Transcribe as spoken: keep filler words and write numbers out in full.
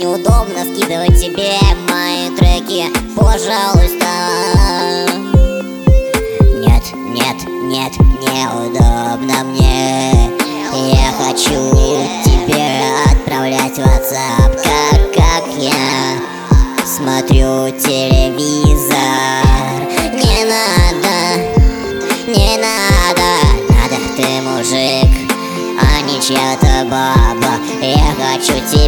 неудобно скидывать тебе мои треки, пожалуйста. Нет, нет, нет, неудобно мне. Я хочу тебе отправлять в WhatsApp, как, как я смотрю телевизор. Не надо, не надо, надо, ты мужик, а не чья-то баба. Я хочу тебя